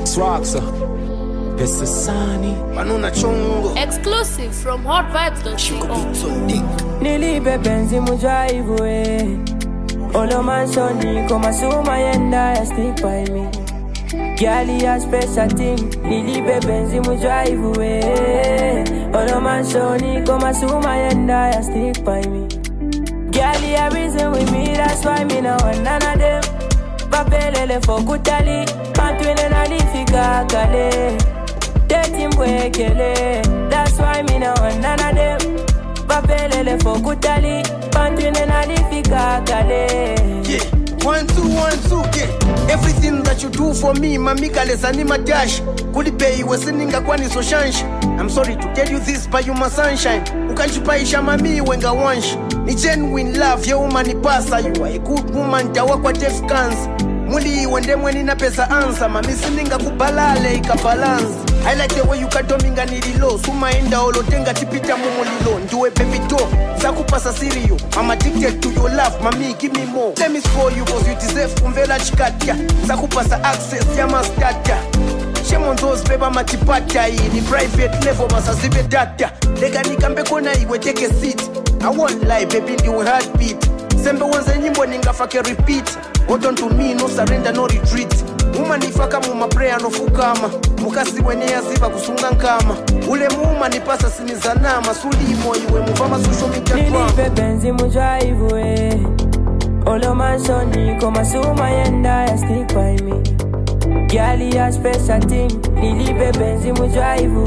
Swaxa, Pesasani, Manuna Chongo. Exclusive from hotvibes.co. Nilibe benzi mujaivu Olo mansoni koma suma yenda ya stick by me. Girlie a special thing. Nilibe benzi mujaivu Olo mansoni koma suma yenda ya stick by me. Girlie a reason with me, that's why me now one none of them. Papelele fokutali, pantwine na lifika kale. Teti mbwekele, that's why me now one none of them. Papelele fokutali, pantwine na lifika kale. Yeah, 1 2 1 2 yeah. Everything that you do for me, mamika lesani madash. Kulipei weseninga kwani so shansh. I'm sorry to tell you this, but you my sunshine. Ukanchipaisha mami wenga wansh. Ni genuine love, ya umani pasa. You are a good woman, dawa kwa Jeff Kans. Muli wende mweni na pesa ansa. Mami sininga kubalale, ika balance. I like the way you katominga nililo. Suma enda olotenga tipita mumulilo. Nduwe baby do, zakupasa sirio. I'm addicted to your love, mami give me more. Let me spoil you cause you deserve kumvela chikatia. Zakupasa access ya mastata. Shame on those beba matipata. Ni private level masazibe data. Lega nikambe kona iwe take a seat. I won't lie baby ndi heartbeat. Sembe wanze nyimbo ningafake repeat. Hold on to me, no surrender, no retreat. Muma nifaka muma prayer no fukama. Mukasi wene ya ziba kusunga nkama. Ule muma nipasa sinizanama. Sulimo iwe mufama social media kwa. Nilibe benzi mujaivu Olo mansoni koma suma yenda ya stick by me. Girlie a special thing. Nilibe benzi mujaivu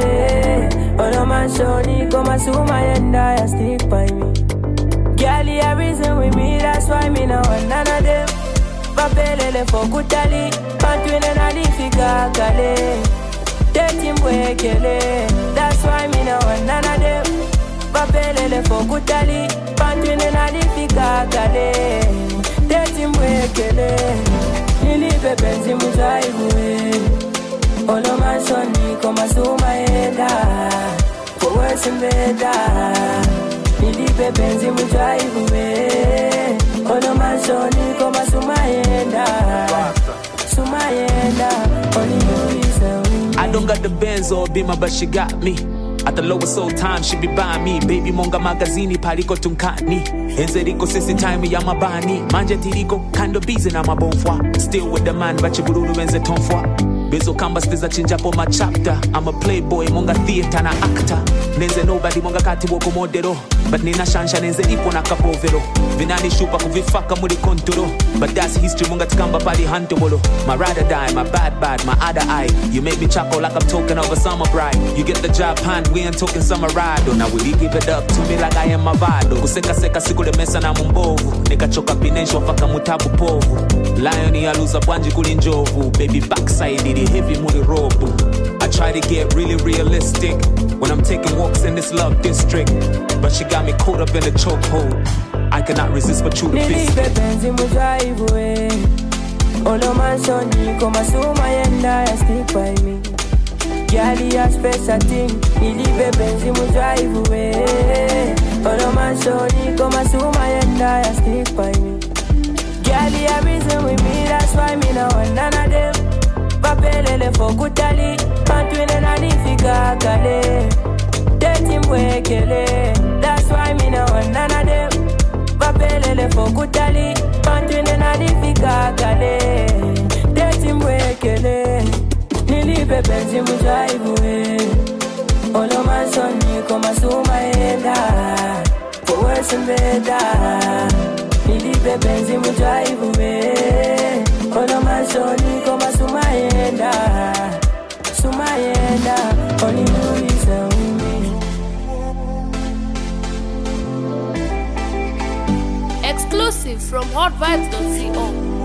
Olo mansoni koma suma yenda ya stick by me. Girlie a reason with me, that's why me now one none of them. Papelele fokutali, pantwine na lifika kale. Teti mbwekele, that's why me now one none of them. Papelele fokutali, pantwine na lifika kale. Teti mbwekele, nilibe benzi mujaivu Olo mansoni koma suma yenda, for worse and better. Nilibe benzi mujaivu Olo mansoni koma sumayenda. Sumayenda, only you is the winner. I don't got the Benzo Bima, but she got me. At the lowest soul time, she be by me. Baby monga magazini, paliko tunkani. Enzeriko sisi time ya mabani. Manje tiriko, kando busy na mabonfwa. Still with the man, bachi bururu enze tonfwa. Bezo kamba stiza chinjapo ma chapter. I'm a playboy, monga theater na actor. Nenze nobody monga kati woko modero. But nina shansha nenze ipo na kapovero. Vinani shupa kuvifaka muri kontoro. But that's history, monga tikamba pali hanto bolo. My ride or die, my bad, my other eye. You make me chuckle like I'm talking of a summer bride. You get the job hand, we ain't talking summer ride. Now will you give it up to me like I am my vado. Kuseka seka siku le mesa na mumbovu. Nika choka pinesho faka mutabu povu. Lion ya luza bwanji kulinjovu. Baby backside it heavy muri robu. I try to get really realistic when I'm taking walks in this love district. But she got me caught up in a chokehold. I cannot resist but you the fist. Nilibe benzi mujaivu Olo mansoni koma suma yenda ya stick by me. Girlie a special thing. Nilibe benzi mujaivu Olo mansoni koma suma yenda ya stick by me. Girlie a reason with me, that's why me now one none of them. Papelele fokutali, pantwine na lifika kale. Teti mbwekele, that's why me now one none of them. Papelele fokutali, pantwine na lifika kale. Teti mbwekele, nilibe benzi mujaivu Olo mansoni koma suma yenda, for worse and better. Nilibe benzi mujaivu Olo mansoni koma sumayenda. Sumayenda, only you is the winner. Exclusive from hotvibes.co.